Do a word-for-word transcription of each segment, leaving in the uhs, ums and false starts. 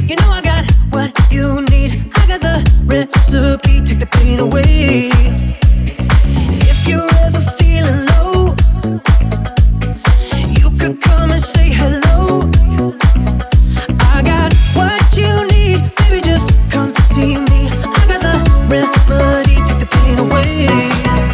You know I got what you need. I got the recipe, take the pain away. If you're ever feeling low, you could come and say hello. I got what you need, baby, just come see me. I got the remedy, take the pain away.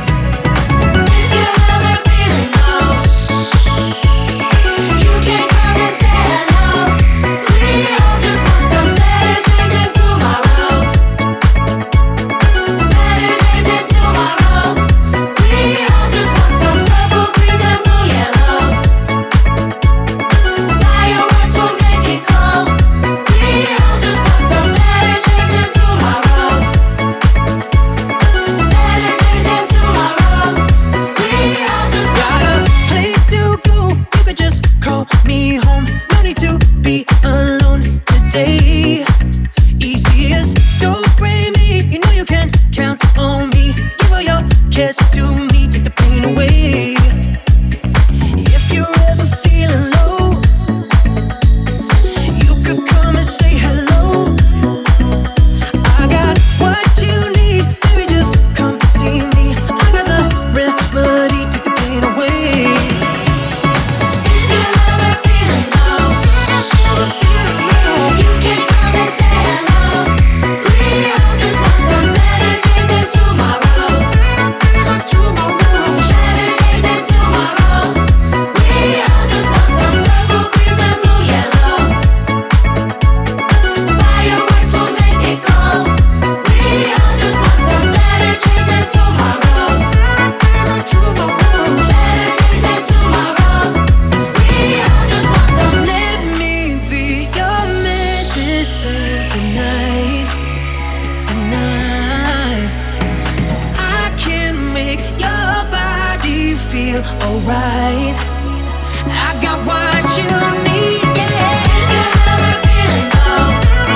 Alright, I got what you need, yeah. If you're ever feeling low,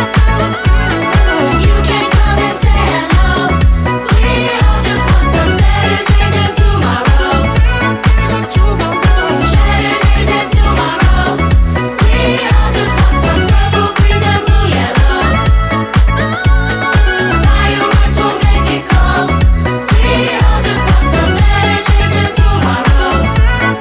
you can come and say hello. We all just want some better days and tomorrows. Better days and tomorrows. We all just want some purple, greens and blue yellows. Fireworks will make it cold. We all just want some better days and tomorrows.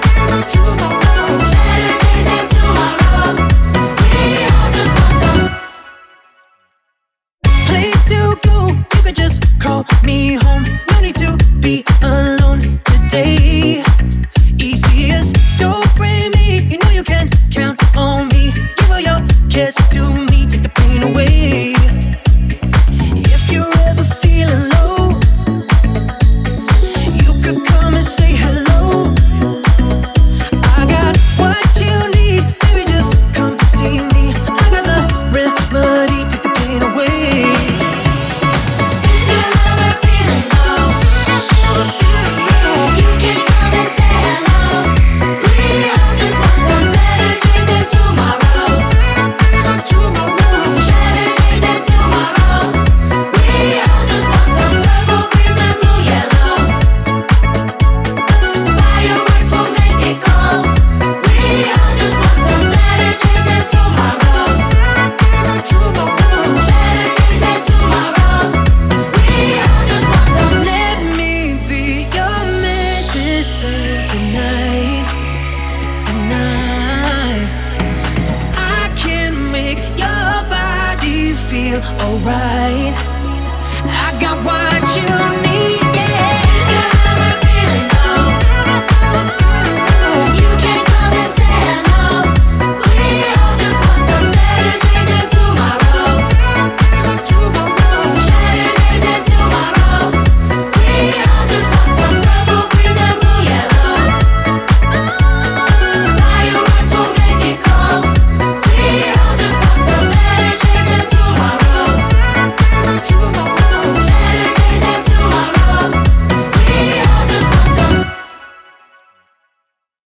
Place to go, you could just call me home. No need to be alone today. Easy as don't blame me. You know you can count on me. Give all your cares to me, take the pain away. If you're ever feeling low, you could come and say hello. I got what you need, baby, just come see me. I got the remedy, take the pain away. If you're ever feeling low, you can come and say hello. We all just want some better days and tomorrows. Better days and tomorrows. We all just want some purple, greens and blue yellows. Fireworks will make it cold. We all just want some better days and tomorrows. Better days and tomorrows. We all just want some. Let me be your medicine tonight, tonight, so I can make your body feel alright. I got what